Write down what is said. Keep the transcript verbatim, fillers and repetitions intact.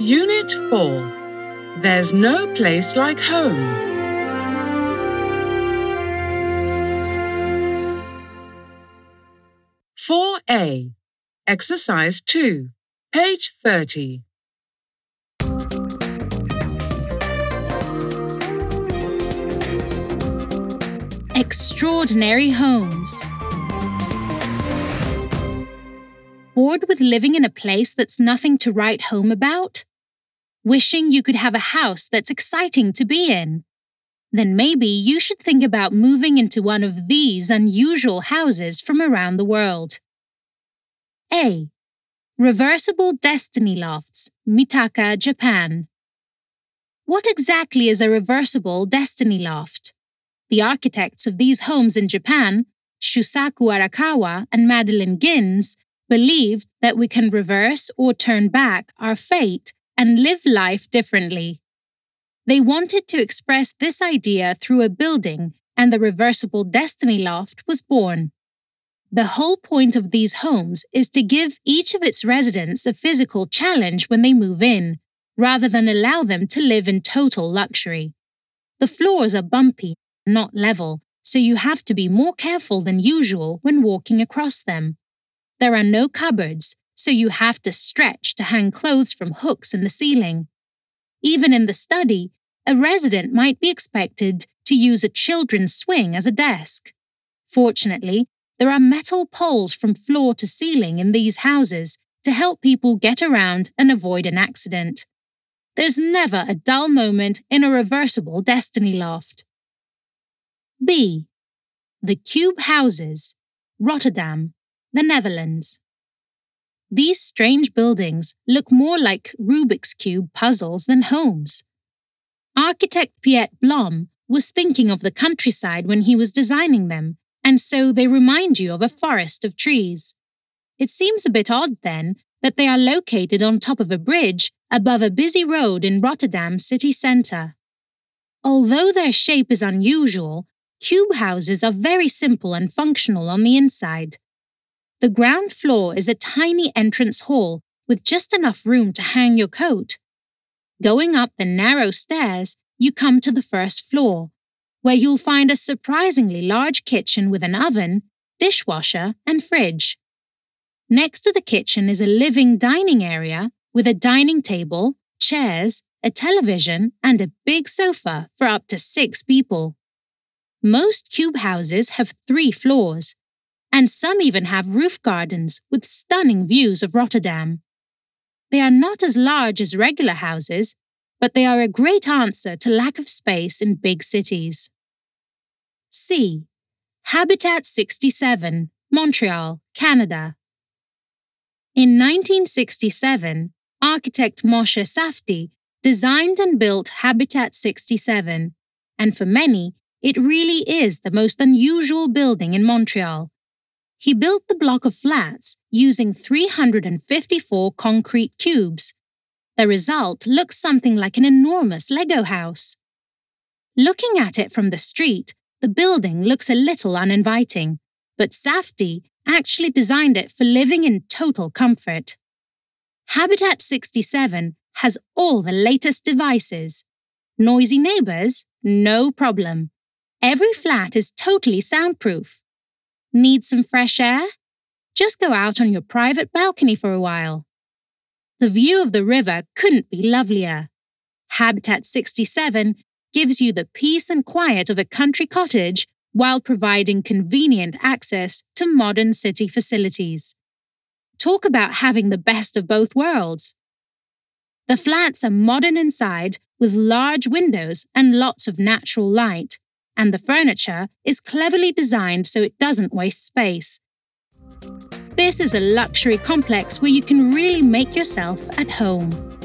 Unit four. There's no place like home. four A. Exercise two. Page thirty. Extraordinary homes. Bored with living in a place that's nothing to write home about? Wishing you could have a house that's exciting to be in? Then maybe you should think about moving into one of these unusual houses from around the world. A. Reversible Destiny Lofts, Mitaka, Japan. What exactly is a reversible Destiny Loft? The architects of these homes in Japan, Shusaku Arakawa and Madeline Gins, believed that we can reverse or turn back our fate and live life differently. They wanted to express this idea through a building, and the reversible Destiny Loft was born. The whole point of these homes is to give each of its residents a physical challenge when they move in, rather than allow them to live in total luxury. The floors are bumpy, not level, so you have to be more careful than usual when walking across them. There are no cupboards, so you have to stretch to hang clothes from hooks in the ceiling. Even in the study, a resident might be expected to use a children's swing as a desk. Fortunately, there are metal poles from floor to ceiling in these houses to help people get around and avoid an accident. There's never a dull moment in a reversible Destiny Loft. B. The Cube Houses, Rotterdam, the Netherlands. These strange buildings look more like Rubik's Cube puzzles than homes. Architect Piet Blom was thinking of the countryside when he was designing them, and so they remind you of a forest of trees. It seems a bit odd, then, that they are located on top of a bridge above a busy road in Rotterdam city centre. Although their shape is unusual, cube houses are very simple and functional on the inside. The ground floor is a tiny entrance hall with just enough room to hang your coat. Going up the narrow stairs, you come to the first floor, where you'll find a surprisingly large kitchen with an oven, dishwasher, and fridge. Next to the kitchen is a living dining area with a dining table, chairs, a television, and a big sofa for up to six people. Most cube houses have three floors, and some even have roof gardens with stunning views of Rotterdam. They are not as large as regular houses, but they are a great answer to lack of space in big cities. C. Habitat sixty-seven, Montreal, Canada. In nineteen sixty-seven, architect Moshe Safdie designed and built Habitat sixty-seven, and for many, it really is the most unusual building in Montreal. He built the block of flats using three hundred fifty-four concrete cubes. The result looks something like an enormous Lego house. Looking at it from the street, the building looks a little uninviting, but Safdie actually designed it for living in total comfort. Habitat sixty-seven has all the latest devices. Noisy neighbors? No problem. Every flat is totally soundproof. Need some fresh air? Just go out on your private balcony for a while. The view of the river couldn't be lovelier. Habitat sixty-seven gives you the peace and quiet of a country cottage while providing convenient access to modern city facilities. Talk about having the best of both worlds. The flats are modern inside with large windows and lots of natural light, and the furniture is cleverly designed so it doesn't waste space. This is a luxury complex where you can really make yourself at home.